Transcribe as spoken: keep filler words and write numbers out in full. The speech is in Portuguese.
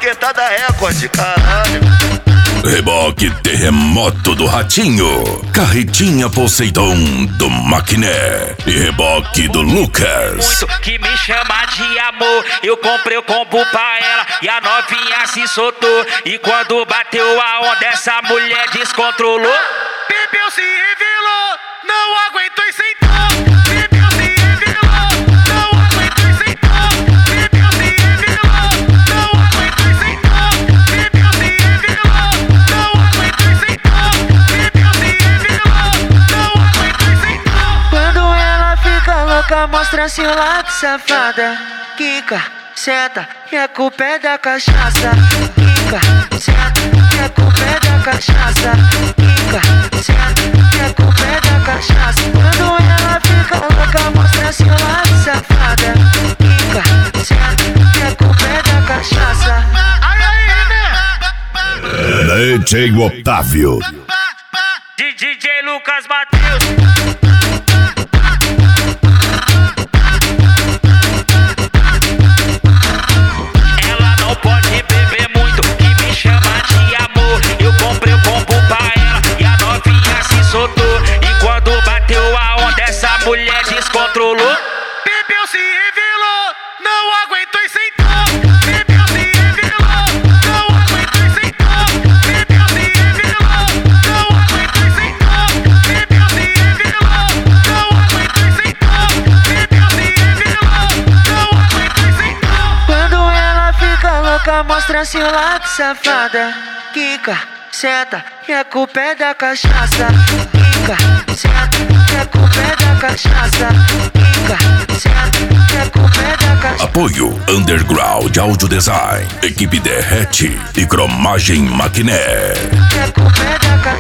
Marquetada Record, caralho. Reboque Terremoto do Ratinho, Carretinha Poseidon do Maquiné e reboque do Lucas. Muito que me chama de amor, eu comprei o combo pra ela e a novinha se soltou. E quando bateu a onda, essa mulher descontrolou. Bebeu, se revelou, não aguentou e sentou. Bebeu, se revelou, não aguentou e sentou. Bebeu, se revelou, não aguentou e sentou. Bebeu, se revelou, não aguentou e sentou. Bebeu, se revelou, não aguentou e sentou. Quando ela fica louca, mostra seu lado, safada. Quica, senta, e a culpa é da cachaça. Quica, senta, e a culpa é da cachaça. Quica, senta, e a culpa é da cachaça. Quando ela fica louca, mostra seu lado, safada. Quica, senta, e a culpa é da cachaça. Ai, ai, né? D J Otávio. D J Lucas Matheus. Ela não pode beber muito, que me chama de amor. Eu comprei o combo pra ela e a novinha se soltou. E quando bateu a onda, essa mulher descontrolou. Bebeu, se revelou, não aguentou e sentou. Bebeu, se revelou, não aguentou e sentou. Bebeu, se revelou, não aguentou e sentou. Bebeu, se revelou, não aguentou e sentou. Bebeu, se revelou, não aguentou e sentou. Quando ela fica louca, mostra seu lado, safada. Quica, senta, e a culpa é da cachaça. Quica, senta, e a culpa é da cachaça. Quica, senta, e a culpa é da cachaça. Apoio Underground Audio Design, Equipe Derrete e Cromagem Maquiné. E a culpa é da cachaça.